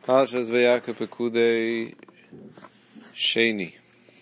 Parshas Vayakov Pekudei Sheni.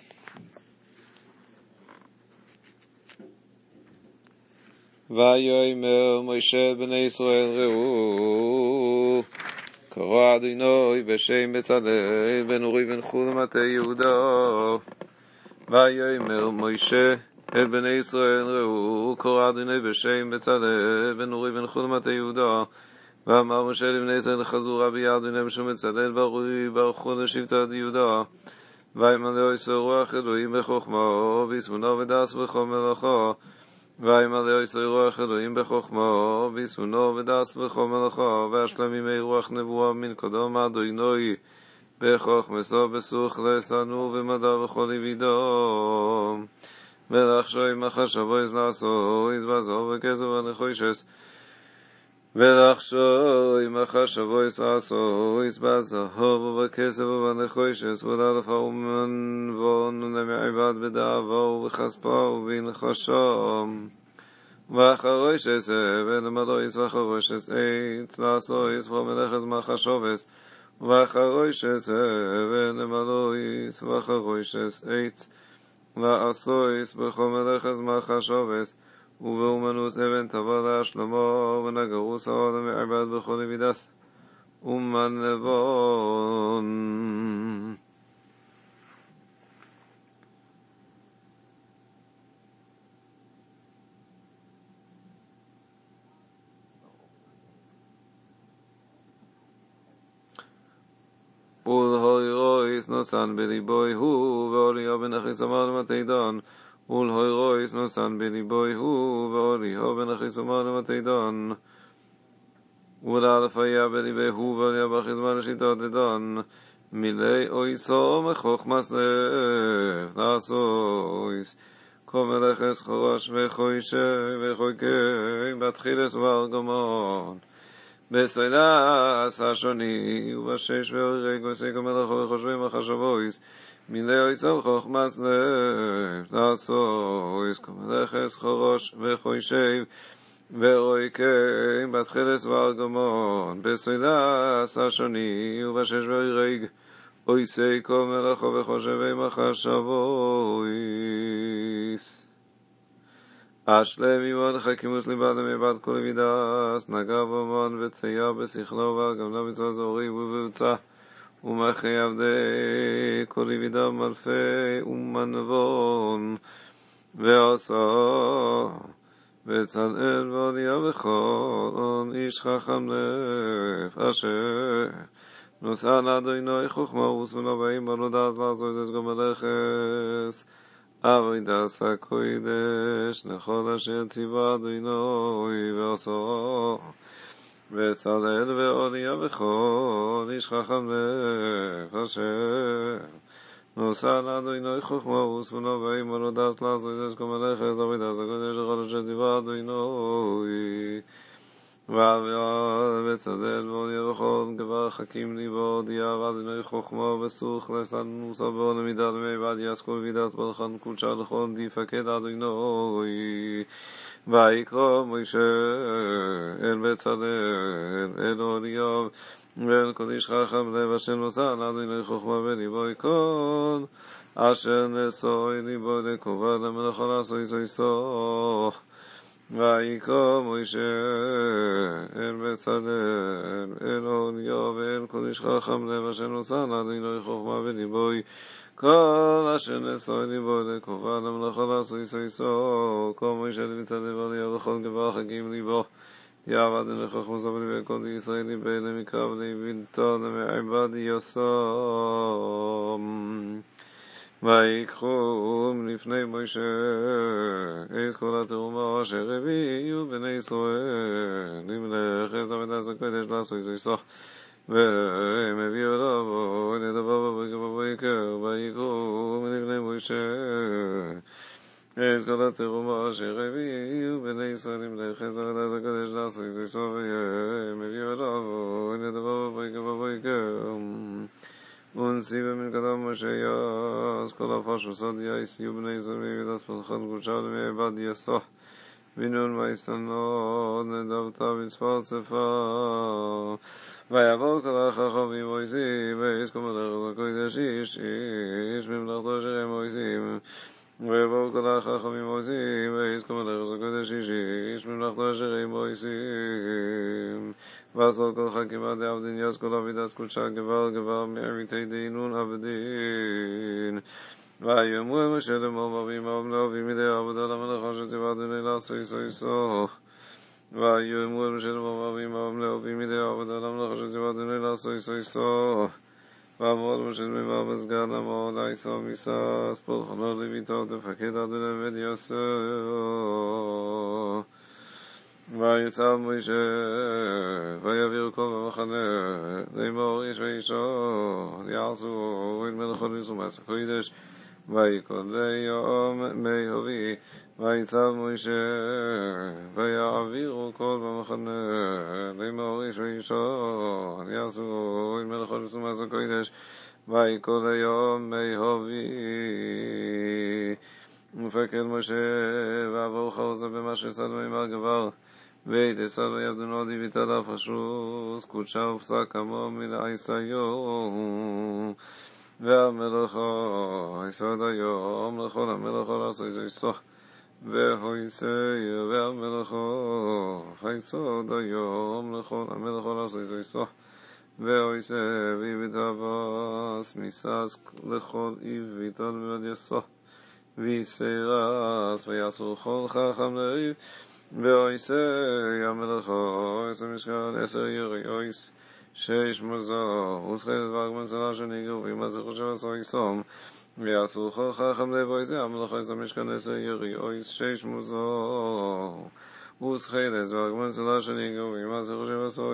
Vayomer Moshe b'nei Yisrael re'u Kara Adonai b'shem Betzalel ben Uri ben Chul Matei Yehuda. Vayomer Moshe el b'nei Yisrael re'u Kara Adonai b'shem Betzalel ben Uri ben Chul Matei Yehuda. ואמר משה לבני ישראל חזורה ביד ונמשו מצלל ברוי ברכו לשבטת יהודה וימלא ישראל רוח אלוהים בחוכמה ויסמונו ודס בכל מלאכו וימלא ישראל רוח אלוהים בחוכמה ויסמונו ודס בכל מלאכו והשלם ימי רוח נבואה מן קדם אדוני בחוכמתו בסוך לסנו ומדע וכל יבידו ולחשוב מחשבו לעשו יזבזו וכסף ונחוישס ולחשוב עם החשבו יסעשו יסבזהו ובכסף ובנחוישס ולאלפה ומנבון למעבד בדאבו ובחספו ובנחשו ואחרוישס ולמדו יסחרוישס עץ לעשו יסחו מלאכת מחשובס ואחרוישס ולמדו יסחרוישס עץ לעשו יסבחו מלאכת מחשובס ובאומנות אבן תבוא להשלמה ונגרוס העולם מעבד בכל יבידס ומנבון ולהוירויס נוסן בליבוי הוא ואוליו בן אחיס אמר למתידון ולהוירויס נוסן בליבוי הוא ואוליו בן אחיס אמר למתידון ולאלף היה בליבי הוא ואוליו באחיזמן לשיטות דדון מילי אויסו מחוכמה סף לעשויס כל מלאכס חורש וחוישה וחויקי בתחילס וארגמון בסוידס השוני ובשש ואורי גויסי כל מלאכו וחושבים מחשבויס מילי אויסו חוכמה סף לעשויס כל מלאכס חורש וחוישה ואויקי בתחילס וארגמון בסוידס השוני ובשש ואורי גויסי כל מלאכו וחושבים מחשבויס אשלם ימון חכימוס ליבד ומבד כל יבידס נגע במון וצייר בשכלו והגמלה מצווה זורי ובבצע ומחי עבדי כל יבידה מלפי ומנבון ועשה בצלאל ואוליה וכל איש חכם לב אשר נוסע לאדוני חוכמה וסמנו באים בנו דעת לעשות את גם מלאכס אבוידס הקוידש לכל אשר ציווה אדוני ועשו בצלאל ואוליה וכל איש חכם לב אשר נוסע לאדוני חוכמה וסמנו באים בנו דעת לעשות את גם מלאכס אבוידס הקוידש לכל אשר ציווה אדוני ובצלאל ואוליה וכל גבר חכים ליבו דייה ואדוני חוכמה וסוך לסן מוסר באון למידה למיבד יסקול וידס בלחן קודשה לכל דיפקד אדוני ויקרא משה אל בצלאל אל אוליה ואל כל איש חכם לב אשר נוסע לאדוני חוכמה בליבו כל אשר נשוי ליבו לקובה למלאכה לעשוי סויסו ויקרא משה אל בצלאל אל אוליה ואל כל איש חכם לב אשר נוסע לאדוני חוכמה בליבו כל אשר נשוי ליבו לקובה למלאכה לעשוי סויסו כל משה לבצלאל ואוליה וכל גבר חכים ליבו יעבד אדוני חוכמה בליבי כל ישראל ליבי למקרב ליבילתו למעבד יסום ויקחו לפני משה את כל התרומה אשר הביאו בני ישראל למלאכת עבודת הקודש לעשות סויסוך והם הביאו לו לדבר בבוקר ויקחו לפני משה את כל התרומה אשר הביאו בני ישראל למלאכת עבודת הקודש לעשות סויסוך והם הביאו לו לדבר בבוקר ונסיבה מן קדם משה יעש כל הפשו סוד יעש יהיו בני ישראל וידס פלחן קודשה למעבד יסוך בינון מייסנות נדבתה בצפר צפר ויבוא כל החכמים moisim veis como la kodesh ish memlachto asher em moisim ויבואו כל החכמים מויסים ויזכו מלאכת הקודש איש ממלכתו אשר הם מויסים ועשו כל חכימה דעבדין יזכו לעבידת קודשה גבר מעריתי דינון עבדין ויאמרו משה לאמור ואבי מדי עבודה למלאכה שציווה אדוני לעשו יסו ויאמרו משה לאמור ואבי מדי עבודה למלאכה שציווה אדוני לעשו יסו ועמוד משה במר מסגד עמוד עיסו מיסס פולחנו לביתו תפקד אדוני ודיוסו ויצב משה ויעביר כל במחנה לאמור איש ואישו יעשו את מלאכות יישום הקודש ויקוד ליום מי הובי ויצב משה ויעבירו כל במחנה לאמור איש ואישו יעשו את מלאכות יישום הקודש ויקוד ליום מי הובי ומפקד משה ועבור חרזה במה שסדו ממר גבר ויתסדו יבדונו דיביתה לפשוס קודשה ופסק עמו מלעיסיו והמלאכה יסוד היום לכל המלאכה לעשות יסוד והויסי והמלאכה יסוד היום לכל המלאכה לעשות יסוד והויסי ויביתה בס מיסס לכל איביתה לבד יסוד ויסרס ויעשו כל חכם לריב ואויסי המלאכה עשר משכן 10 יריעויס 6 מזור וסחלת ואגמן צלה שניגרו ומה זה חושב עשו יסום ויעשו כל חכם לב ואויסי המלאכה עשר משכן 10 יריעויס 6 מזור וסחלת ואגמן צלה שניגרו ומה זה חושב עשו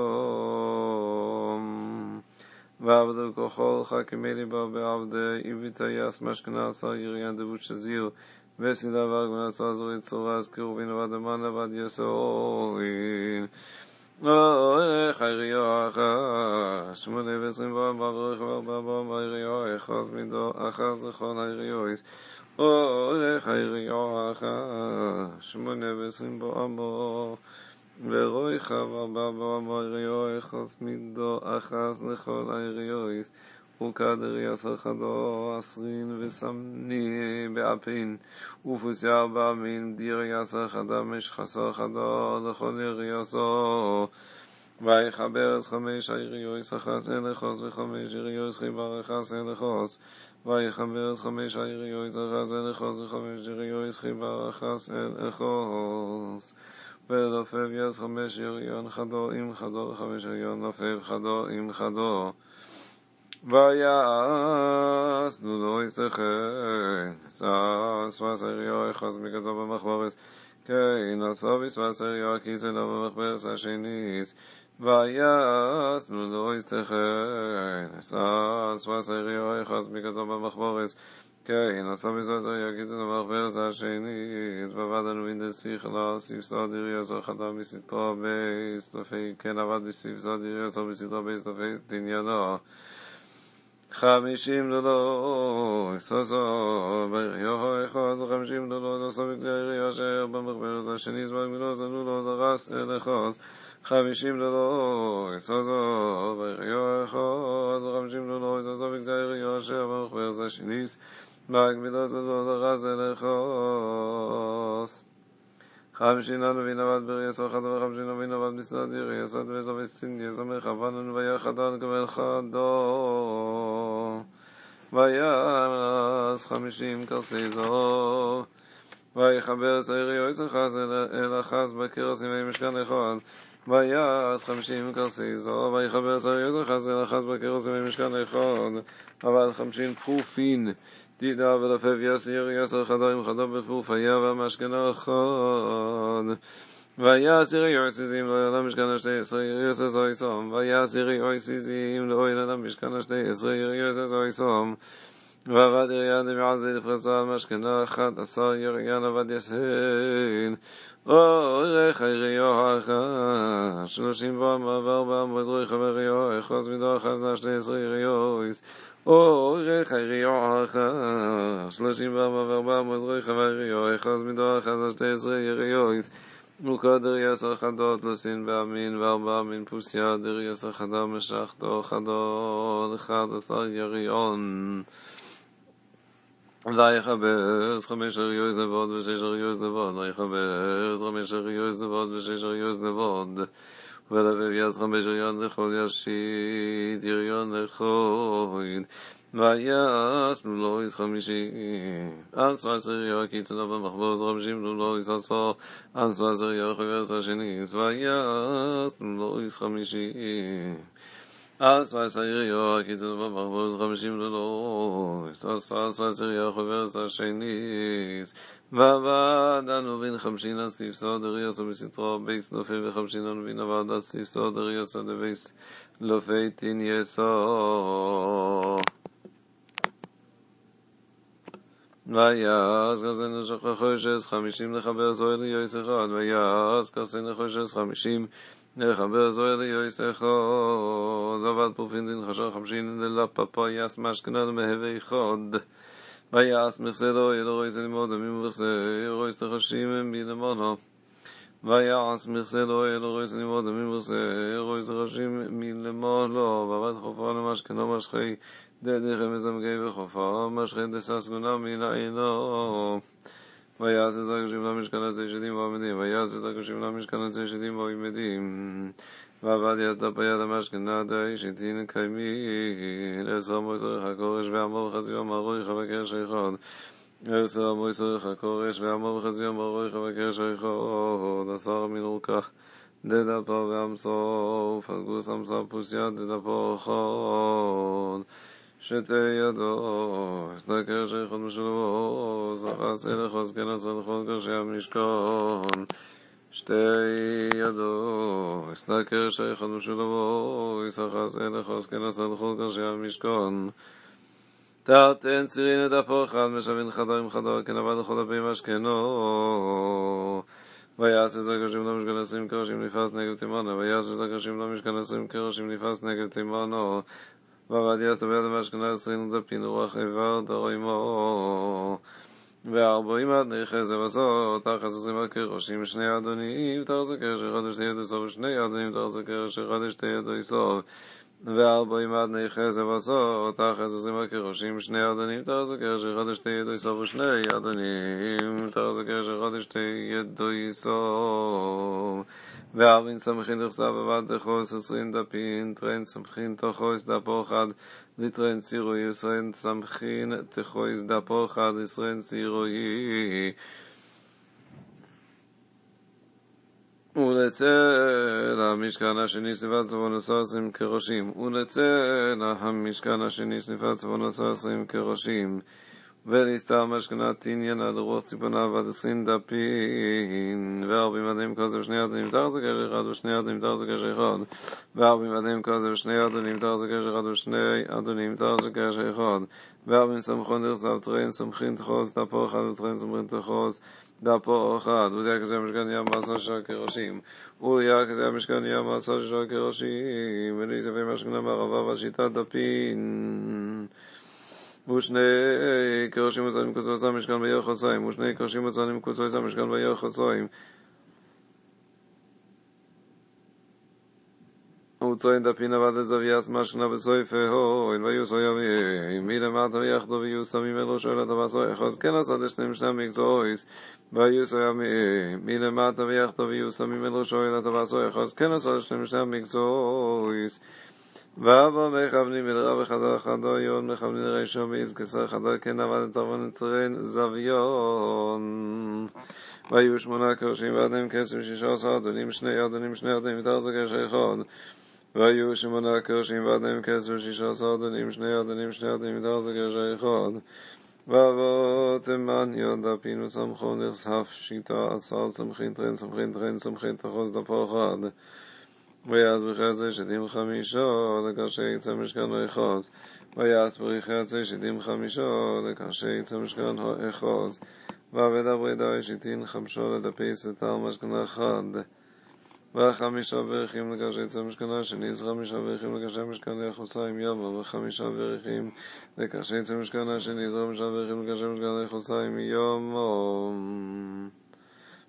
יסום ועבדו ככל חכמי ליבה בעבדי איביתה יס משכנה 10 יריען דבוט שזיר וסילה ואגמן הצעה זורית צורה הזכירו בינו ואדמן לבד יסוין חייריו אחש 824 ורחב חייריו אחז מידו אחז לכל חייריויס חייריו אחש 824 ורחב חייריו אחז מידו אחז לכל חייריויס וקדר יסר חדו 20 וסמני באפין ופוסי 4 מן דיר יסר חדה משחסר חדו לכל יריוסו ויחבר אז 5 היריוס אחס אלחוס ו5 יריוס חיבר אחס אלחוס ויחבר אז 5 היריוס אחס אלחוס ו5 יריוס חיבר אחס אלחוס ולופב יס 5 יריון חדו עם חדו 5 יריון לופב חדו עם חדו ויעש לא יסתכן סעס וסריו אחז מגזו במחברס כן עשו וסריו כיסא לו במחברס השניס ויעש לא יסתכן סעס וסריו אחז מגזו במחברס כן עשו וסריו כיסא לו במחברס השניס ועבדנו בנדסיכלה ספסה דירי עשר חדה בסתרה בייס לפי כן עבד בספסה דירי עשר בסתרה בייס לפי תניינו 50 דולר סוסו ביריו אחד 50 דולר נוסף בקריאה אשר במחברס השני זמן גמילות זנו לו זרס אלחוס 50 דולר סוסו ביריו אחד 50 דולר נוסף בקריאה אשר במחברס השני גמילות זנו לו זרס אלחוס 50 נבין עבד בריסו חד ו50 נבין עבד בסד יריסות וזובסטין יזומר חבנון ויחדן כבל חדו ויעש 50 כרסי זו ויחבר סעיריו יצחז אל אחז בקרס ימי משכן אחד ויעש 50 כרסי זו ויחבר סעיריו יצחז אל אחז בקרס ימי משכן אחד אבל 50 פרופין דידה ולפב יסיר יסר חדו עם חדו בפורפיה והמשכנה אחד ויסיר יוסיזים לא ילם משכנה 12 יריוסס זויסום ויסיר יוסיזים לא ילם משכנה 12 יריוסס זויסום ועבד יריין דמעזי לפרסה על משכנה 11 יריין עבד יסהן אורך יריו אחת 34 מזרוי חבריו אחוז מידו אחת 12 יריוס אורך יריו אחת 34 מזרוי חבריו אחוז מידו אחת 12 יריוס מוקדר יסר חדות לסין באמין וארבע מן פוסיה דר יסר חדה משחתו חדות 11 יריון ויחבר 5 אריוז נבוד ו6 אריוז נבוד ויחבר 5 אריוז נבוד ו6 אריוז נבוד ולבב יז 5 יריון לכל ישית יריון לחויד ויעש לולויס 50 17 יריון קיצונו במחבוז 50 לולויס עשו 17 יריון חבר שניס ויעש לולויס 50 17 יריון קיצונו במחבוז 50 לולויס 17 יריון חבר שניס ועבדנו בין 50 לסיף סודר יוסו בסתרו בייס נופי ו50 בין עבדה סיף סודר יוסו דבייס לופי תין יסו ויעש כסן לחושס 50 לחבר זוהר ליועס אחד ויעש כסן לחושס 50 לחבר זוהר ליועס אחד עבד פורפין דין חשר 50 ללפפה יעש משכנה למהווה אחד ויעש מחסדו ילו רויס לימוד אמים ומחסה רויס תחשים מלמונו ויעש מחסדו ילו רויס לימוד אמים ומחסה רויס תחשים מלמונו ועבד חופר למשכנו משכי דדכם מזמגי וחופר משכי דססגונה מלעינו ויעש את הקשים למשכן עצי שדים ועמדים ויעש את הקשים למשכן עצי שדים ועמדים ועבד יסדה ביד המשכנה די שתין קיימין 10 מויסריך הקורש ועמור חצי יום ארויך וקרש אחד 10 מויסריך הקורש ועמור חצי יום ארויך וקרש אחד 10 מנורכך דדפו ועמסוף פלגוס עמסה פוסיה דדפו אחד שתי ידו שתי קרש אחד משולבו זחס אלך וזכן 10 לכל קרשי המשכון שתי ידו שתי קרשי אחד משולבו ישחס אלך וזכן 10 לכל קרשי המשכון תרתן צירין דפו אחד משבין חדר עם חדר כנבד לכל דפי משכנו ויעש את הקרשים למשכן 20 קרשים נפס נגד תימנו ויעש את הקרשים למשכן 20 קרשים נפס נגד תימנו ועבד יעש ביד המשכן 20 דפין רוח איבר דרוימו ו40 עד נכסה וסות תחס 20 הקרשים שני אדונים תחס קרש אחד ושתי ידו סוף שני אדונים תחס קרש אחד ושתי ידו סוף ו40 עד נכסה וסות תחס 20 הקרשים שני אדונים תחס קרש אחד ושתי ידו סוף ושני אדונים תחס קרש אחד ושתי ידו סוף וארבעים סמכין תחסה ובד תחוס 20 דפין טרן סמכין תחוס דפו אחד ליטרן צירוי ישרן סמכין תחוס דפו אחד ישרן צירוי ולצא למשכן השני סביבת צבון 20 כראשים ולצא למשכן השני סביבת צבון 20 כראשים ולסתר משכנת תניין עד רוח ציפונה ועד 20 דפין ו40 עדים כזה ושני אדונים תחזק קרש אחד ושני אדונים תחזק קרש אחד ו40 עדים כזה ושני אדונים תחזק קרש אחד ושני אדונים תחזק קרש אחד ו40 סמכון דרסב טרן סמכין תחוס דפו אחד וטרן סמכין תחוס דפו אחד והיה כזה המשכן ים מעשה של הקרשים והיה כזה המשכן ים מעשה של הקרשים ולהיספי משכנה מערבה והשיטה דפין ושני קרשים מצאים קוצוי המשכן ביחסיים ושני קרשים מצאים קוצוי המשכן ביחסיים וטרן דפין עבד לזוויאס משכנה בסויפה הויל ויוסו ימים מלמטה ויחדו ויוסמים אלו שואלת הבסוי אז כן עשה לשנים שני מקצועיס ויוסו ימים מלמטה ויחדו ויוסמים אלו שואלת הבסוי אז כן עשה לשנים שני מקצועיס ואבא מכוונים ולרב אחד חדו יון מכוונים לראשו מיזכסר חדו כן עבד לצרבון לטרן זוויון והיו 8 קרשים ועדם כסף 16 אדונים שני אדונים תחזק קרש אחד והיו 8 קרשים ועדם כסף 16 אדונים שני אדונים תחזק קרש אחד ואבות אמן יוד דפין וסמכון לרסף שיטה 10 סמכין טרן תחוס דפו אחד ויעש בחצי שדים 5 לקרשי יצא משכן האחוז ויעש בחצי שדים 5 לקרשי יצא משכן האחוז ועבד הברידה שיטין 5 לדפי סתר משכן אחד ו5 בריחים לקרשי יצא משכן השני 5 בריחים לקרשי משכן האחוזיים יומו ו5 בריחים לקרשי יצא משכן השני 5 בריחים לקרשי משכן האחוזיים יומו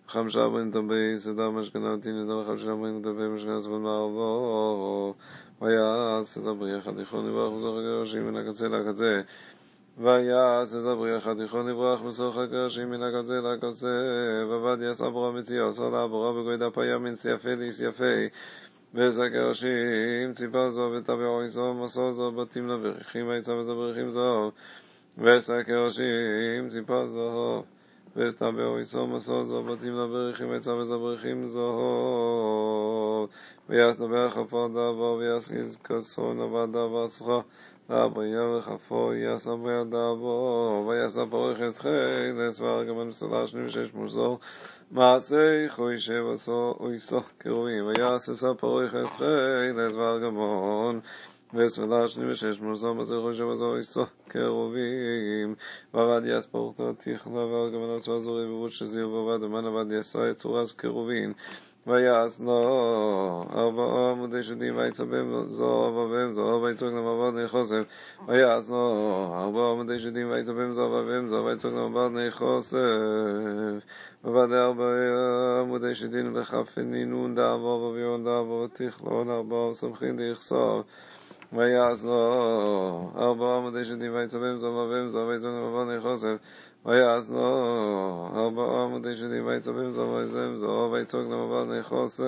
חמשה ברין טבי סדר משכנה תין נדמה חמשה ברין טבי משכנה סבון מערבו ויעש את הבריח התיכון יברח בסוך הגרשים מן הקצה לקצה ויעש את הבריח התיכון יברח בסוך הגרשים מן הקצה לקצה ועבד יעשה ברא מציאה עשה לה ברא בגוידה פיה מן סייפי ליסייפי וסגרשים ציפה זו ותביעו איסו מסו זו בתים לבריחים ויצא ותבריחים זו וסגרשים ציפה זו וסתביעו איסו מסו זו בתים לבריחים ויצא ותבריחים זו ויסתבע חפו דבו ויסקיז כסון עבד דבו סחה לבריאה וחפו יסבע דבו ויספו רכס חילס והרגמן מסולה שני ושש מוזור מעשי חוי שבסו אויסו קרובים ויססה פרויכס חילס והרגמון וסולה שני ושש מוזור מעשי חוי שבסו אויסו קרובים ועבד יספורתו תיכלה והרגמן עצו זורי בבות שזיר ועבד ומן עבד יסה צורס קרובים ויעש לו 4 עמודי שדים ויצבם זו ובהם זו ויצוג למעבד נחוסף ויעש לו 4 עמודי שדים ויצבם זו ובהם זו ויצוג למעבד נחוסף ועבד 4 עמודי שדים וחפנינון דעבור וביון דעבור תכלון 4 סמכין דכסוף ויעש לו 4 עמודי שדים ויצבם זו ובהם זו ויצוג למעבד נחוסף ויעש לו 4 עמודי שדים ויצבם זו ויצבם זו ויצוג למעבד נחוסף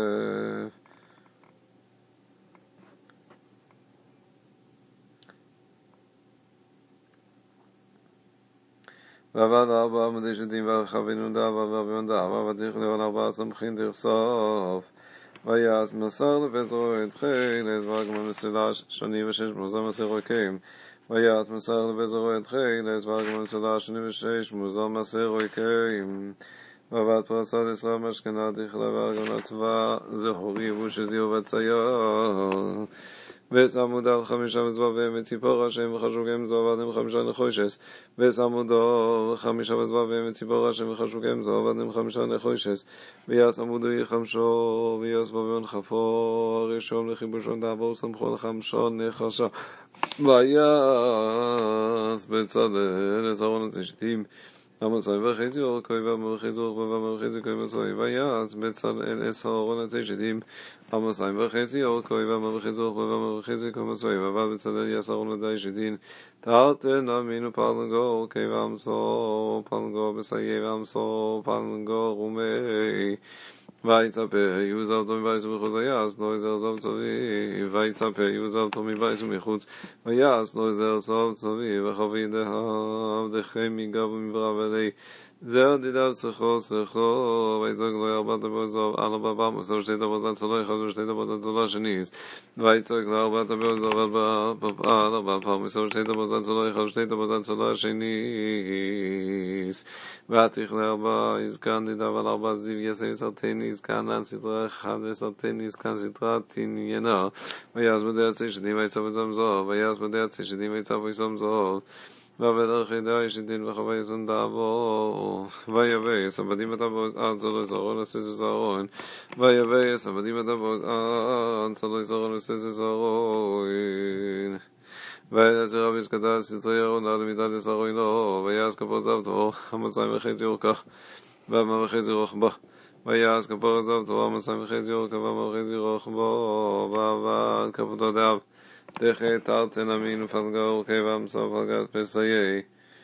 ועבד 4 עמודי שדים וחפנינון דעבור וביון דעבור ותכלון 4 סמכין דכסוף ויעש מסר לבזרו את חילס והרגמן מסולה שני ושש מוזר מסר רויקים ויעש מסר לבזרו את חילס והרגמן מסולה שני ושש מוזר מסר רויקים ועבד פרסה לסרה משכנה תכלה והרגמן הצבא זהורי ושזיהו וצייר ושמוד על 5 וזבביהם וציפורה שהם וחשוגם זו עבדם 5 נחושס ושמודו 5 וזבביהם וציפורה שהם וחשוגם זו עבדם 5 נחושס ויעשמודו יחמשו ויעשבביון חפו הראשון לחיבושון דעבור סמכו לחמשון נחשה ויעש בצלאל לזרון התשתים עמוסי וחצי אורכוי ומרחיז אורכוי ומרחיז אורכוי מסוי ויעש בצלאל אסהרון התשתים עמוסי וחצי אורכוי ומרחיז אורכוי ומרחיז אורכוי מסוי ועבד בצלאל יסהרון התשתים תרתן אמינו פלנגו אורכוי ועמסו פלנגו בסייי ועמסו פלנגו רומי ויצפה יוזב אותו מבייס ומחוץ ויעש לא יזר סוף צבי ויצפה יוזב אותו מבייס ומחוץ ויעש לא יזר סוף צבי וחווי דהב דחי מגב ומברב אלי זר דידיו שכו שכו ויצוג לו 4 טבעות זוב 4 פעם עשר 2 טבעות הצלו אחד ו2 טבעות הצלו שניס ויצוג לו 4 טבעות זוב 4 פעם עשר 2 טבעות הצלו אחד ו2 טבעות הצלו שניס ותכלה 4 יזכן דידיו על 4 זיו יסי סרטן יזכן על סדרה 1 וסרטן יזכן סדרה תניינה ויעש בדי הצי שדים ויצב וזום זוב ויעש בדי הצי שדים ויצב וזום זוב ועבד ערכי דאי שדין וחווי יסון דעבו ויבא יסבדים את הבוז עד צלו יזרון עשי זרון ויבא יסבדים את הבוז עד צלו יזרון עשי זרון ויעש רבי סקדה סצרי ירון עד מידת יסרון לו ויעש כפות זבתו המצאים וחצי אורכך ואמר וחצי רוחבו ויעש כפות זבתו המצאים וחצי אורכך ואמר וחצי רוחבו ועבד כפותו דאב דחי תרתן אמינו פלגו כבם סוף פלגת פסייי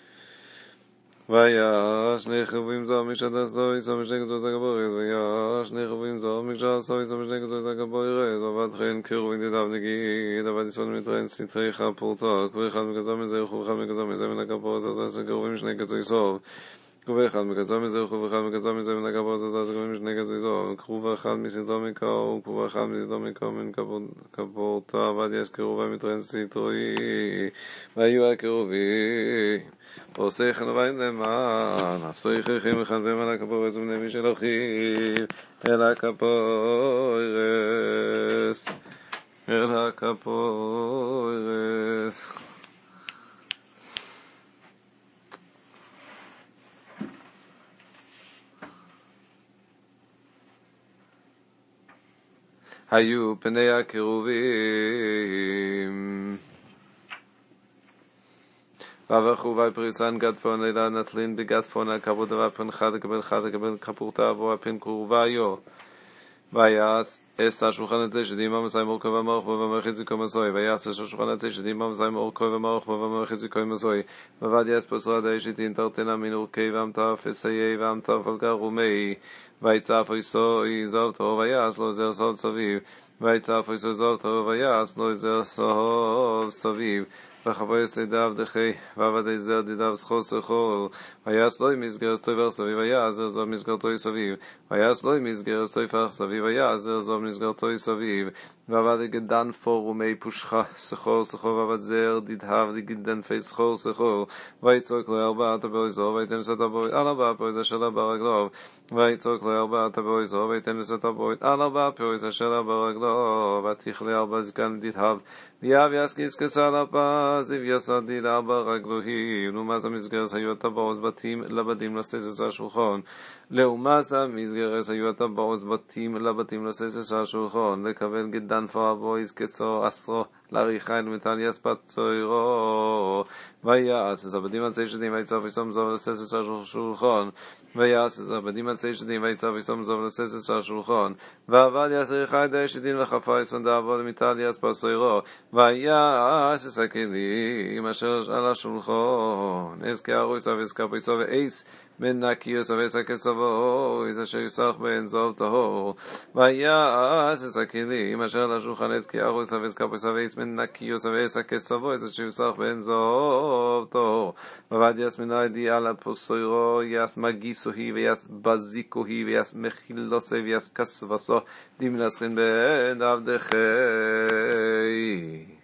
ויעש שני חובים זו משדר סוי סו משני כתוב זגבוירס ויעש שני חובים זו משדר סוי סו משני כתוב זגבוירס ועבד חן קירו ונדידיו נגיד עבד יספון מתרן סתרי חפורתו כבר אחד מקצוע מזה וחוב אחד מקצוע מזה מן הכפורת הזה קירובים שני קצוי סוף קרוב אחד מקצוע מזה וחוב אחד מקצוע מזה מן הכפורת הזה קירובים שני קצוי סוף קרוב אחד מסתו מקו וקרוב אחד מסתו מקו מן כפורתו עבד יש קירובה מתרן סתרי והיו הקירובים עושה חנובין למען עשוי חכים אחד בהם על הכפורס ובני מי של אחיו אל הכפורס אל הכפורס היו פני הקירובים ואבחו ופריסן גדפון אלא נטלין בגדפון על כבוד ופן חד לקבל כפורתה והפן קורביו ויעש אס השולחן הזה שדימה מסיים אורכו ומרוך ומרוך יזיקו מסוי ויעש אס השולחן הזה שדימה מסיים אורכו ומרוך ומרוך יזיקו מסוי ועבד יעש פסרה די שתין תרתנה מן אורכי ואמתף אסיי ואמתף על גרומי ויצף איסוי זבתו ויעש לו זר סוד סביב ויצף איסוי זבתו ויעש לו זר סוד סביב וחבו יסדיו דחי ועבדי זר דידיו סחו סחו ויעש לו מסגר סטוי ורסביב ויעש זר זו מסגרתו סביב ויעש לו מסגר סטוי פרסביב ויעש זר זו מסגרתו סביב ועבדי גדן פורומי פושחה סחו סחו ועבד זר דידיו גדן פי סחו סחו ויצוק לו ארבעת באזור ויתן סת הבוית על ארבע פרויד אשר ברגלוב ויצוק לו ארבעת באזור ויתן סת הבוית על ארבע פרויד אשר ברגלוב ותכלה ארבע זקן דידיו ויאב יסקיס כסל הפזיב יסדי לארבע רגלוהים לעומת המסגרת היו הטבעות בתים לבדים לססס השולחן לעומת המסגרת היו הטבעות בתים לבדים לססס השולחן לקבל גדן פרבויז כסו עשרו לעריכן מטליאס פטוירו ויעש את הבדים עצי שדים ויצב יסום זוב לססס השולחן ויעש את הבדים עצי שדים ויצב יסום זוב לססס השולחן ועבד יעשר חי שדים לחפה יסון דעבוד מטליאס פטוירו ויעש את הכלים אשר על השולחן אזכי ארויס ואזכי פייסו ואיס מן נקיוס ואיסה כסבו איזה שיסח בין זוב טהור ויעש את הכלים אשר על השולחן אזכי ארויס ואזכי פייסו ואיס מן נקיוס ואיסה כסבו איזה שיסח בין זוב טהור ועבד יעש מן הידי על הפוסוירו יעש מגיסוהי ויעש בזיקוהי ויעש מחילוסי ויעש כסבסו דימנסכין בין עבדכי